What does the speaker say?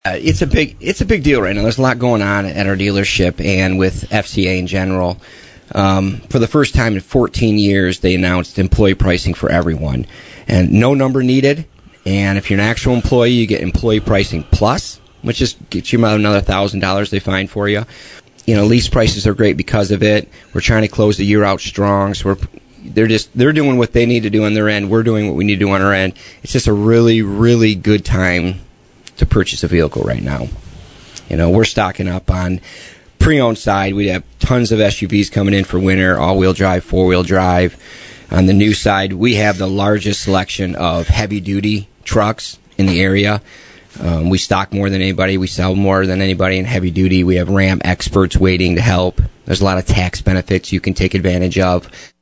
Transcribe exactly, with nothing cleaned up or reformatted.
Uh, it's a big it's a big deal right now. There's a lot going on at our dealership and with F C A in general. Um, for the first time in fourteen years, they announced employee pricing for everyone, and no number needed. And if you're an actual employee, you get employee pricing plus, which just gets you about another thousand dollars they find for you. You know, lease prices are great because of it. We're trying to close the year out strong, so we're they're just they're doing what they need to do on their end. We're doing what we need to do on our end. It's just a really really good time to purchase a vehicle right now. You know, we're stocking up on pre-owned side. We have tons of S U Vs coming in for winter, all-wheel drive, four-wheel drive. On the new side, we have the largest selection of heavy-duty trucks in the area. Um, we stock more than anybody. We sell more than anybody in heavy-duty. We have Ram experts waiting to help. There's a lot of tax benefits you can take advantage of.